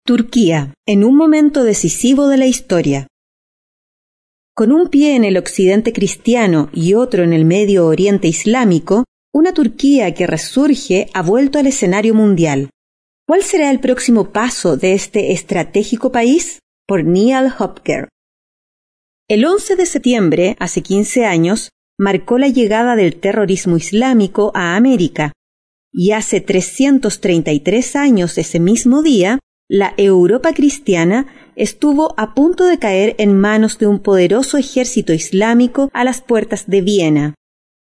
Turquía, en un momento decisivo de la historia. Con un pie en el occidente cristiano y otro en el Medio Oriente islámico, una Turquía que resurge ha vuelto al escenario mundial. ¿Cuál será el próximo paso de este estratégico país? Por Neal Hopker. El 11 de septiembre, hace 15 años, marcó la llegada del terrorismo islámico a América, y hace 333 años ese mismo día, la Europa cristiana estuvo a punto de caer en manos de un poderoso ejército islámico a las puertas de Viena.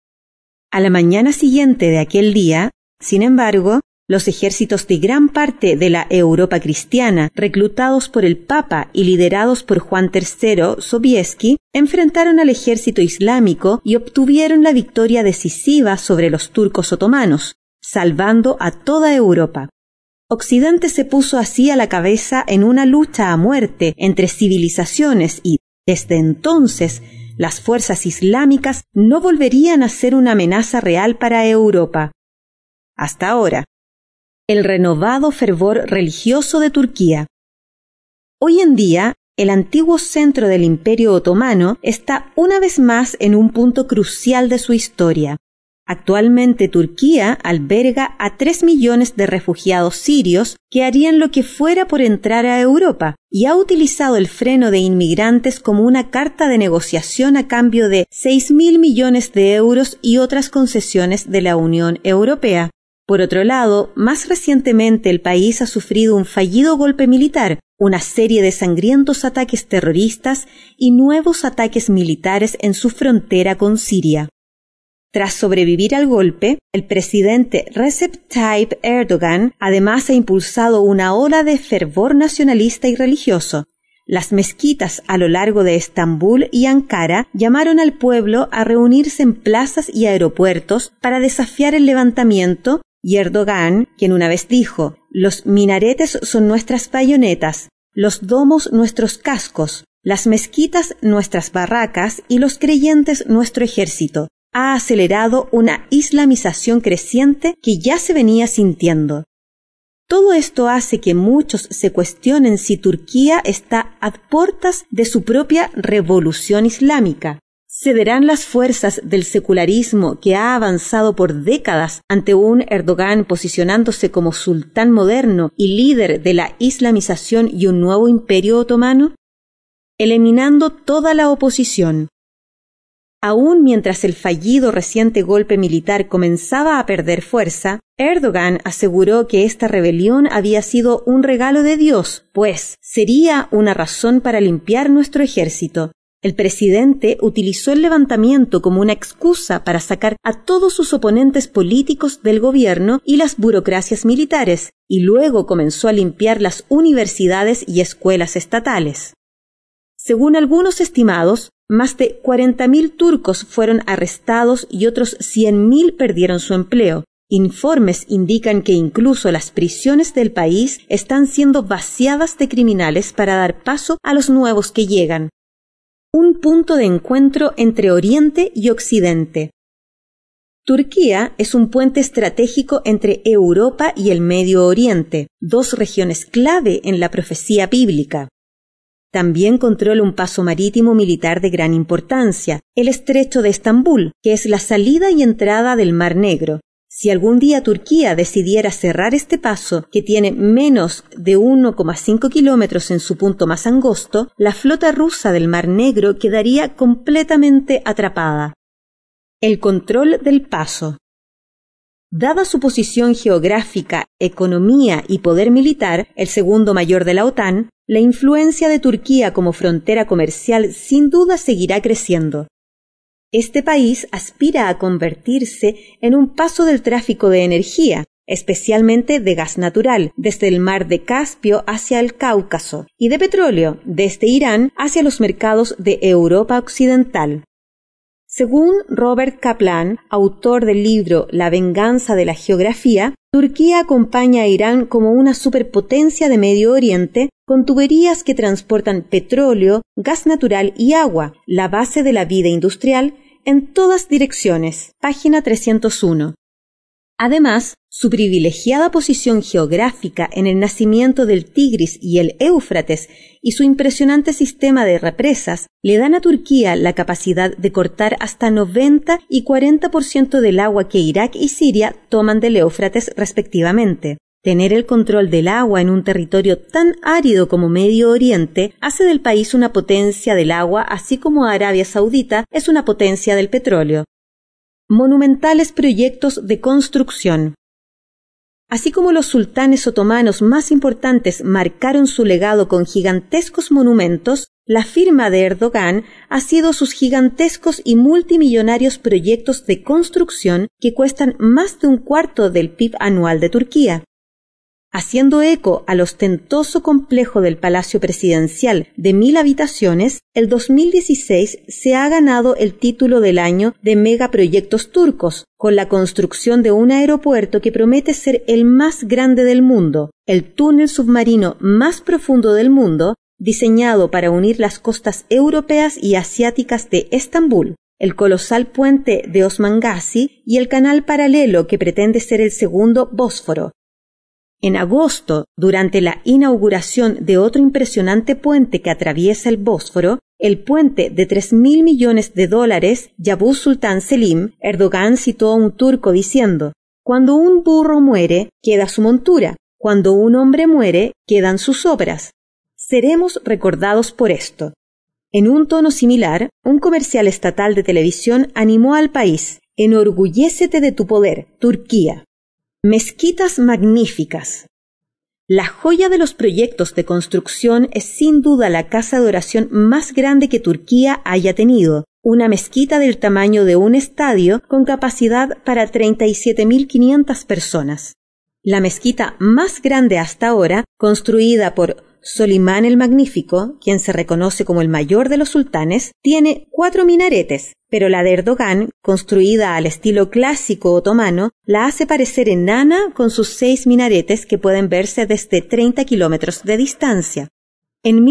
A la mañana siguiente de aquel día, sin embargo, los ejércitos de gran parte de la Europa cristiana, reclutados por el Papa y liderados por Juan III Sobieski, enfrentaron al ejército islámico y obtuvieron la victoria decisiva sobre los turcos otomanos, salvando a toda Europa. Occidente se puso así a la cabeza en una lucha a muerte entre civilizaciones y, desde entonces, las fuerzas islámicas no volverían a ser una amenaza real para Europa. Hasta ahora. El renovado fervor religioso de Turquía. Hoy en día, el antiguo centro del Imperio Otomano está una vez más en un punto crucial de su historia. Actualmente Turquía alberga a 3 millones de refugiados sirios que harían lo que fuera por entrar a Europa y ha utilizado el freno de inmigrantes como una carta de negociación a cambio de 6.000 millones de euros y otras concesiones de la Unión Europea. Por otro lado, más recientemente el país ha sufrido un fallido golpe militar, una serie de sangrientos ataques terroristas y nuevos ataques militares en su frontera con Siria. Tras sobrevivir al golpe, el presidente Recep Tayyip Erdogan además ha impulsado una ola de fervor nacionalista y religioso. Las mezquitas a lo largo de Estambul y Ankara llamaron al pueblo a reunirse en plazas y aeropuertos para desafiar el levantamiento, y Erdogan, quien una vez dijo: «Los minaretes son nuestras bayonetas, los domos nuestros cascos, las mezquitas nuestras barracas y los creyentes nuestro ejército», ha acelerado una islamización creciente que ya se venía sintiendo. Todo esto hace que muchos se cuestionen si Turquía está a puertas de su propia revolución islámica. ¿Cederán las fuerzas del secularismo que ha avanzado por décadas ante un Erdogan posicionándose como sultán moderno y líder de la islamización y un nuevo imperio otomano? Eliminando toda la oposición. Aún mientras el fallido reciente golpe militar comenzaba a perder fuerza, Erdogan aseguró que esta rebelión había sido un regalo de Dios, pues sería una razón para limpiar nuestro ejército. El presidente utilizó el levantamiento como una excusa para sacar a todos sus oponentes políticos del gobierno y las burocracias militares, y luego comenzó a limpiar las universidades y escuelas estatales. Según algunos estimados, más de 40.000 turcos fueron arrestados y otros 100.000 perdieron su empleo. Informes indican que incluso las prisiones del país están siendo vaciadas de criminales para dar paso a los nuevos que llegan. Un punto de encuentro entre Oriente y Occidente. Turquía es un puente estratégico entre Europa y el Medio Oriente, dos regiones clave en la profecía bíblica. También controla un paso marítimo militar de gran importancia, el Estrecho de Estambul, que es la salida y entrada del Mar Negro. Si algún día Turquía decidiera cerrar este paso, que tiene menos de 1,5 kilómetros en su punto más angosto, la flota rusa del Mar Negro quedaría completamente atrapada. El control del paso. Dada su posición geográfica, economía y poder militar, el segundo mayor de la OTAN, la influencia de Turquía como frontera comercial sin duda seguirá creciendo. Este país aspira a convertirse en un paso del tráfico de energía, especialmente de gas natural, desde el mar de Caspio hacia el Cáucaso, y de petróleo, desde Irán hacia los mercados de Europa Occidental. Según Robert Kaplan, autor del libro La venganza de la geografía, Turquía acompaña a Irán como una superpotencia de Medio Oriente con tuberías que transportan petróleo, gas natural y agua, la base de la vida industrial, en todas direcciones. Página 301. Además, su privilegiada posición geográfica en el nacimiento del Tigris y el Éufrates y su impresionante sistema de represas le dan a Turquía la capacidad de cortar hasta 90 y 40% del agua que Irak y Siria toman del Éufrates respectivamente. Tener el control del agua en un territorio tan árido como Medio Oriente hace del país una potencia del agua, así como Arabia Saudita es una potencia del petróleo. Monumentales proyectos de construcción. Así como los sultanes otomanos más importantes marcaron su legado con gigantescos monumentos, la firma de Erdogan ha sido sus gigantescos y multimillonarios proyectos de construcción que cuestan más de un cuarto del PIB anual de Turquía. Haciendo eco al ostentoso complejo del Palacio Presidencial de 1.000 habitaciones, el 2016 se ha ganado el título del año de megaproyectos turcos, con la construcción de un aeropuerto que promete ser el más grande del mundo, el túnel submarino más profundo del mundo, diseñado para unir las costas europeas y asiáticas de Estambul, el colosal puente de Osman Gazi y el canal paralelo que pretende ser el segundo Bósforo. En agosto, durante la inauguración de otro impresionante puente que atraviesa el Bósforo, el puente de $3.000 millones, Yavuz Sultan Selim, Erdogan citó a un turco diciendo: «Cuando un burro muere, queda su montura. Cuando un hombre muere, quedan sus obras. Seremos recordados por esto». En un tono similar, un comercial estatal de televisión animó al país: «Enorgullécete de tu poder, Turquía». Mezquitas magníficas. La joya de los proyectos de construcción es sin duda la casa de oración más grande que Turquía haya tenido, una mezquita del tamaño de un estadio con capacidad para 37.500 personas. La mezquita más grande hasta ahora, construida por Solimán el Magnífico, quien se reconoce como el mayor de los sultanes, tiene 4 minaretes, pero la de Erdogan, construida al estilo clásico otomano, la hace parecer enana con sus 6 minaretes que pueden verse desde 30 kilómetros de distancia. En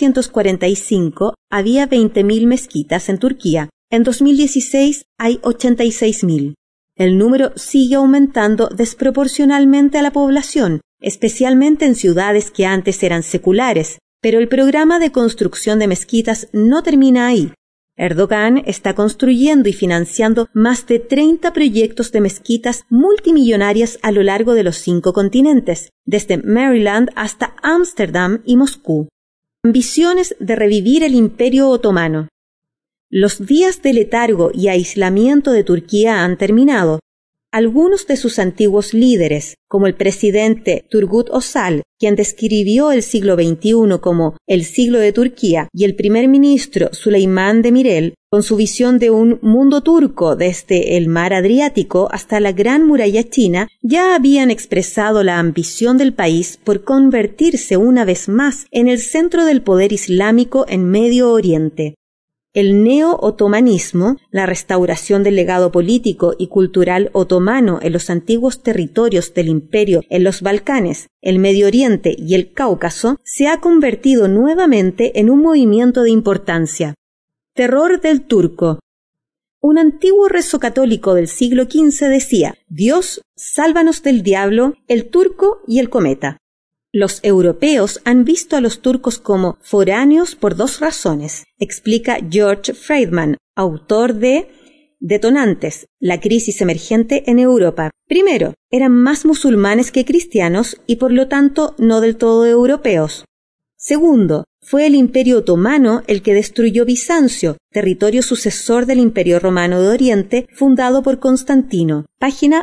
1945 había 20.000 mezquitas en Turquía, en 2016 hay 86.000. El número sigue aumentando desproporcionalmente a la población, especialmente en ciudades que antes eran seculares, pero el programa de construcción de mezquitas no termina ahí. Erdogan está construyendo y financiando más de 30 proyectos de mezquitas multimillonarias a lo largo de los 5 continentes, desde Maryland hasta Ámsterdam y Moscú. Ambiciones de revivir el Imperio Otomano. Los días de letargo y aislamiento de Turquía han terminado. Algunos de sus antiguos líderes, como el presidente Turgut Özal, quien describió el siglo XXI como el siglo de Turquía, y el primer ministro Süleyman Demirel, con su visión de un mundo turco desde el mar Adriático hasta la Gran Muralla China, ya habían expresado la ambición del país por convertirse una vez más en el centro del poder islámico en Medio Oriente. El neo-otomanismo, la restauración del legado político y cultural otomano en los antiguos territorios del imperio en los Balcanes, el Medio Oriente y el Cáucaso, se ha convertido nuevamente en un movimiento de importancia. Terror del turco. Un antiguo rezo católico del siglo XV decía: «Dios, sálvanos del diablo, el turco y el cometa». Los europeos han visto a los turcos como foráneos por 2 razones, explica George Friedman, autor de Detonantes, la crisis emergente en Europa. Primero, eran más musulmanes que cristianos y por lo tanto no del todo europeos. Segundo, fue el Imperio Otomano el que destruyó Bizancio, territorio sucesor del Imperio Romano de Oriente, fundado por Constantino, página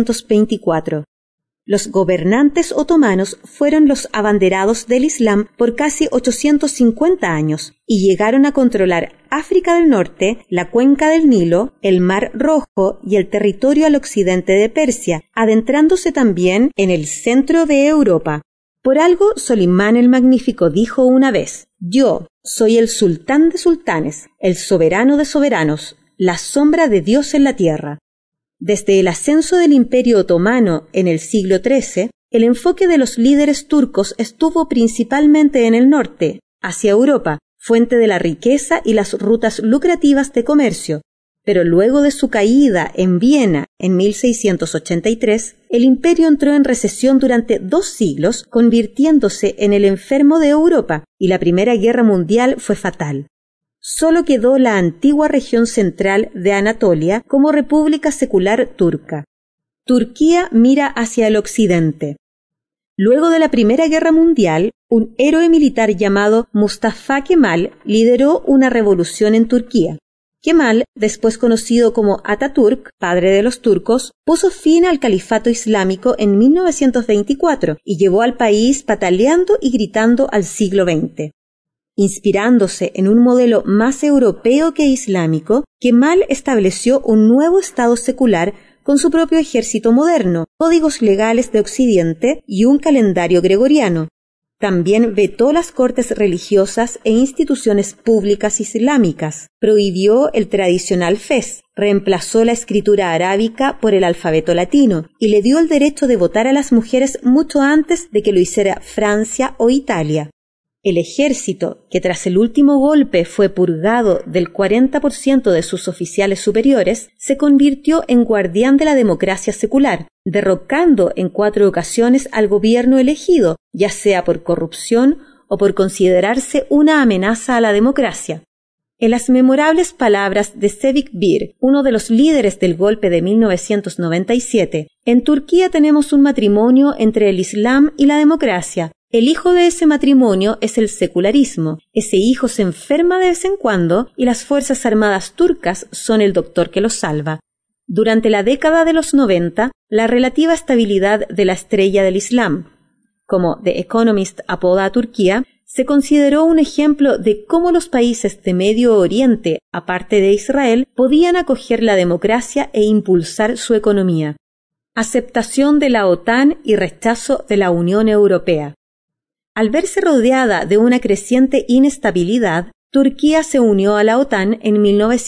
224. Los gobernantes otomanos fueron los abanderados del Islam por casi 850 años y llegaron a controlar África del Norte, la cuenca del Nilo, el Mar Rojo y el territorio al occidente de Persia, adentrándose también en el centro de Europa. Por algo, Solimán el Magnífico dijo una vez: «Yo soy el sultán de sultanes, el soberano de soberanos, la sombra de Dios en la tierra». Desde el ascenso del Imperio Otomano en el siglo XIII, el enfoque de los líderes turcos estuvo principalmente en el norte, hacia Europa, fuente de la riqueza y las rutas lucrativas de comercio. Pero luego de su caída en Viena en 1683, el imperio entró en recesión durante 2 siglos, convirtiéndose en el enfermo de Europa, y la Primera Guerra Mundial fue fatal. Solo quedó la antigua región central de Anatolia como república secular turca. Turquía mira hacia el occidente. Luego de la Primera Guerra Mundial, un héroe militar llamado Mustafa Kemal lideró una revolución en Turquía. Kemal, después conocido como Atatürk, padre de los turcos, puso fin al califato islámico en 1924 y llevó al país pataleando y gritando al siglo XX. Inspirándose en un modelo más europeo que islámico, Kemal estableció un nuevo estado secular con su propio ejército moderno, códigos legales de Occidente y un calendario gregoriano. También vetó las cortes religiosas e instituciones públicas islámicas, prohibió el tradicional fes, reemplazó la escritura arábica por el alfabeto latino y le dio el derecho de votar a las mujeres mucho antes de que lo hiciera Francia o Italia. El ejército, que tras el último golpe fue purgado del 40% de sus oficiales superiores, se convirtió en guardián de la democracia secular, derrocando en 4 ocasiones al gobierno elegido, ya sea por corrupción o por considerarse una amenaza a la democracia. En las memorables palabras de Sevik Bir, uno de los líderes del golpe de 1997, en Turquía tenemos un matrimonio entre el Islam y la democracia. El hijo de ese matrimonio es el secularismo. Ese hijo se enferma de vez en cuando y las Fuerzas Armadas turcas son el doctor que lo salva. Durante la década de los 90, la relativa estabilidad de la estrella del Islam, como The Economist apoda a Turquía, se consideró un ejemplo de cómo los países de Medio Oriente, aparte de Israel, podían acoger la democracia e impulsar su economía. Aceptación de la OTAN y rechazo de la Unión Europea. Al verse rodeada de una creciente inestabilidad, Turquía se unió a la OTAN en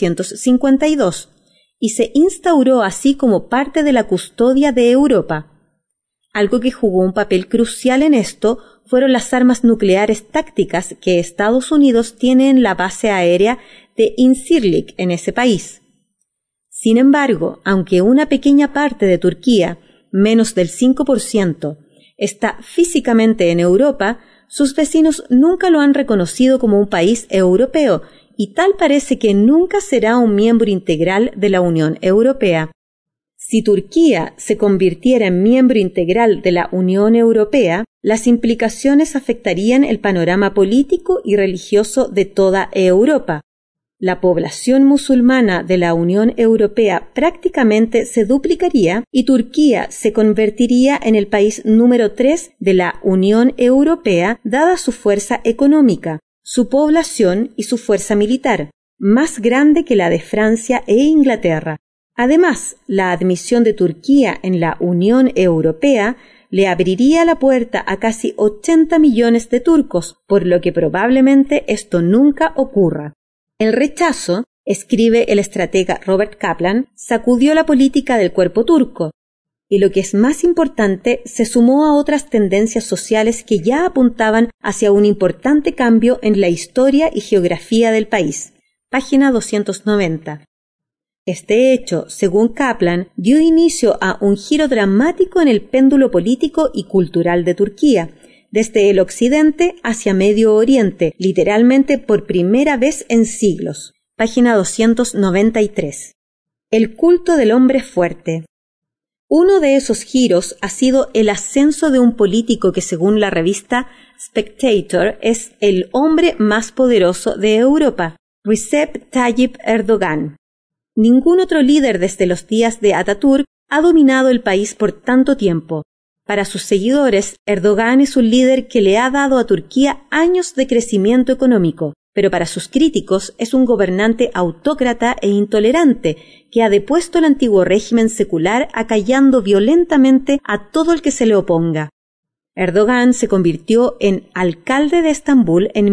1952 y se instauró así como parte de la custodia de Europa. Algo que jugó un papel crucial en esto fueron las armas nucleares tácticas que Estados Unidos tiene en la base aérea de Incirlik en ese país. Sin embargo, aunque una pequeña parte de Turquía, menos del 5%, está físicamente en Europa, sus vecinos nunca lo han reconocido como un país europeo y tal parece que nunca será un miembro integral de la Unión Europea. Si Turquía se convirtiera en miembro integral de la Unión Europea, las implicaciones afectarían el panorama político y religioso de toda Europa. La población musulmana de la Unión Europea prácticamente se duplicaría y Turquía se convertiría en el país número 3 de la Unión Europea dada su fuerza económica, su población y su fuerza militar, más grande que la de Francia e Inglaterra. Además, la admisión de Turquía en la Unión Europea le abriría la puerta a casi 80 millones de turcos, por lo que probablemente esto nunca ocurra. El rechazo, escribe el estratega Robert Kaplan, sacudió la política del cuerpo turco, y lo que es más importante, se sumó a otras tendencias sociales que ya apuntaban hacia un importante cambio en la historia y geografía del país. Página 290. Este hecho, según Kaplan, dio inicio a un giro dramático en el péndulo político y cultural de Turquía, desde el occidente hacia Medio Oriente, literalmente por primera vez en siglos. Página 293. El culto del hombre fuerte. Uno de esos giros ha sido el ascenso de un político que, según la revista Spectator, es el hombre más poderoso de Europa, Recep Tayyip Erdogan. Ningún otro líder desde los días de Atatürk ha dominado el país por tanto tiempo. Para sus seguidores, Erdogan es un líder que le ha dado a Turquía años de crecimiento económico, pero para sus críticos es un gobernante autócrata e intolerante que ha depuesto el antiguo régimen secular acallando violentamente a todo el que se le oponga. Erdogan se convirtió en alcalde de Estambul en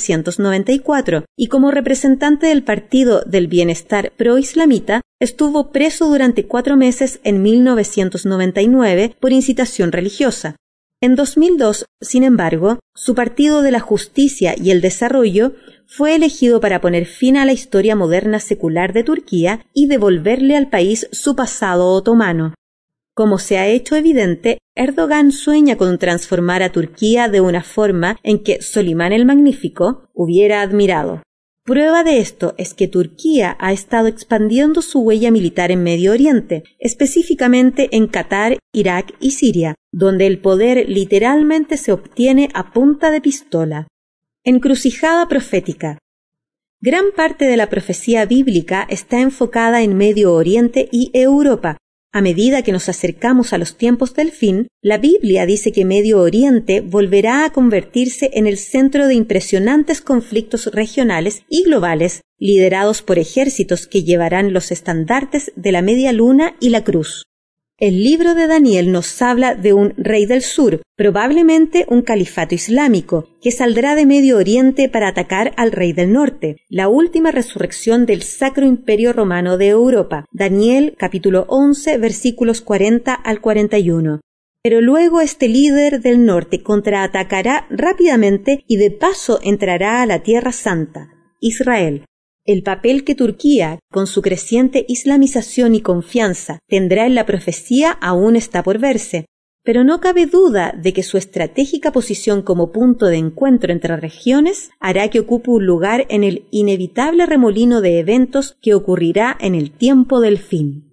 1994 y como representante del Partido del Bienestar pro-islamita estuvo preso durante 4 meses en 1999 por incitación religiosa. En 2002, sin embargo, su Partido de la Justicia y el Desarrollo fue elegido para poner fin a la historia moderna secular de Turquía y devolverle al país su pasado otomano. Como se ha hecho evidente, Erdogan sueña con transformar a Turquía de una forma en que Solimán el Magnífico hubiera admirado. Prueba de esto es que Turquía ha estado expandiendo su huella militar en Medio Oriente, específicamente en Qatar, Irak y Siria, donde el poder literalmente se obtiene a punta de pistola. Encrucijada profética. Gran parte de la profecía bíblica está enfocada en Medio Oriente y Europa. A medida que nos acercamos a los tiempos del fin, la Biblia dice que Medio Oriente volverá a convertirse en el centro de impresionantes conflictos regionales y globales, liderados por ejércitos que llevarán los estandartes de la media luna y la cruz. El libro de Daniel nos habla de un rey del sur, probablemente un califato islámico, que saldrá de Medio Oriente para atacar al rey del norte, la última resurrección del Sacro Imperio Romano de Europa. Daniel capítulo 11 versículos 40 al 41. Pero luego este líder del norte contraatacará rápidamente y de paso entrará a la Tierra Santa, Israel. El papel que Turquía, con su creciente islamización y confianza, tendrá en la profecía aún está por verse, pero no cabe duda de que su estratégica posición como punto de encuentro entre regiones hará que ocupe un lugar en el inevitable remolino de eventos que ocurrirá en el tiempo del fin.